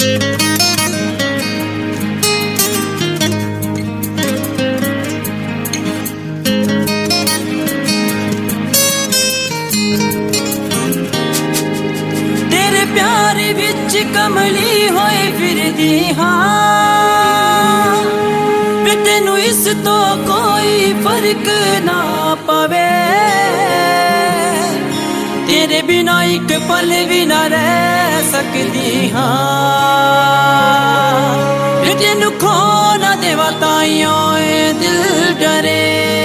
तेरे प्यार विच कमली होए फिरदी हाँ, वे तेनू इस तो कोई फर्क ना पवे। तेरे बिना एक पल भी ना रह सकती हाँ, वे तेनू खो ना देवा ताइयों दिल डरे।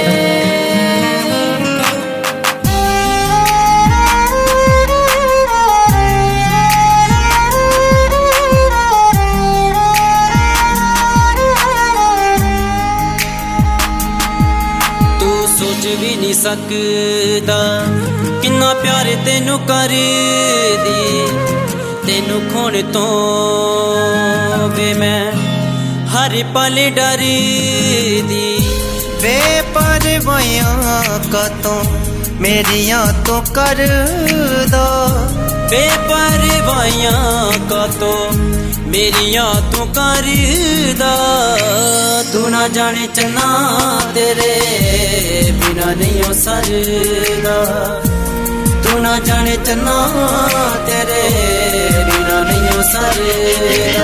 सोच भी नहीं सकदा किन्ना प्यार तेनू कर दी, तेनू खोने तो वे मैं हर पल डर दी। बेपरवाहियां कतों मेरियां तो कर दो, बेपरवाहियां कतों मेरियां तो कर दा। तू ना जाने चन्ना तेरे बिना नहीं हो सरदा, तू ना जाने चन्ना तेरे बिना नहीं हो सरदा।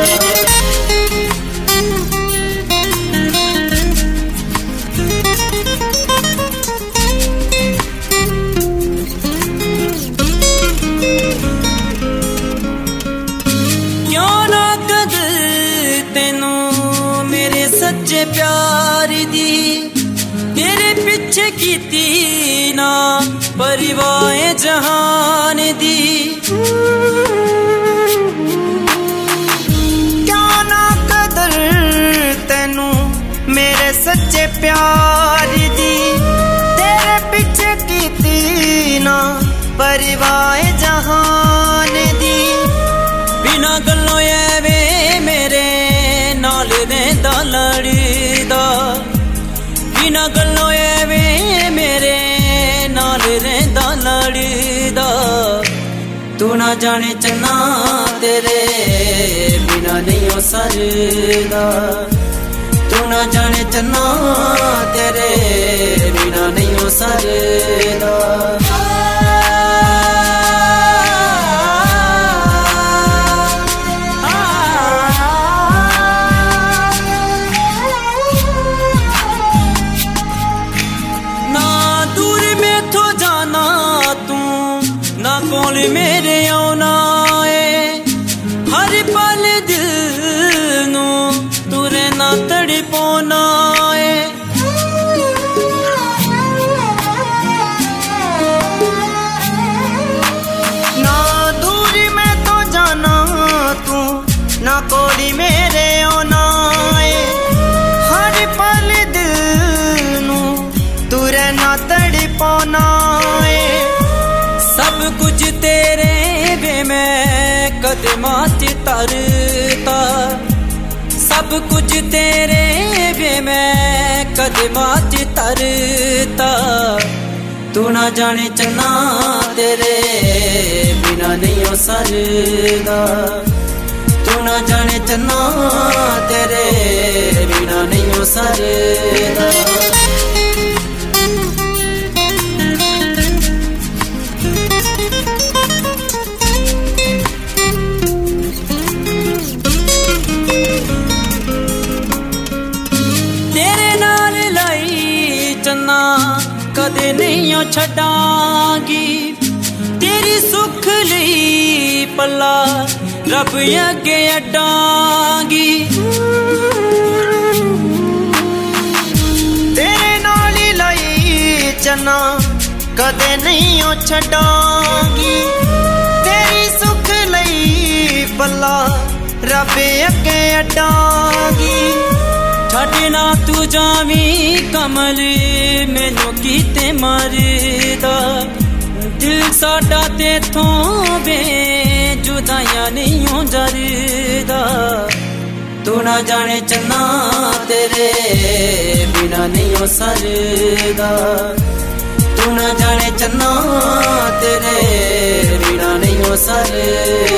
सच्चे प्यार दी तेरे पीछे कीती ना परवाह जहान दी। क्या ना कदर तेनू मेरे सच्चे प्यार दी, तेरे पीछे कीती ना परवाह जहान दी। बिना गल्लों वे मेरे नाल रहंदा लड़दा, बिना गल्लों वे मेरे नाल रहंदा लड़दा। तू ना जाने चन्ना तेरे बिना नहीं हो सरदा, तू ना जाने चन्ना तेरे बिना नहीं हो सरदा। कोल मेरे आना है हर पल दिल नू तू रहना तड़पाना है। ना दूर में तो जाना तू ना कोल मेरे आना है, हर पल दिल नू तू रहना तड़पाना है। सब कुछ तेरे वे मैं कदमां च तरता, सब कुछ तेरे वे मैं कदमां च तरता। तू ना जाने चन्ना तेरे बिना नहीं हो सरदा, तू ना जाने चन्ना तेरे बिना नहीं हो सरदा। कदे नहीं छड्डांगी तेरी सुख लई पल्ला रब अगे अड्डांगी। तेरे नाल लाई चन्ना कदे नहीं छड्डांगी, तेरी सुख लई पल्ला रब अगे अड्डांगी। छड़ना तू जावी कमल मैनू कीते मरदा, दिल साडा तेथों वे जुदाइयां नहीं हो जरदा। तू ना जाने चन्ना तेरे बिना नहीं हो सरदा, तू ना जाने चन्ना तेरे बिना नहीं हो सरदा।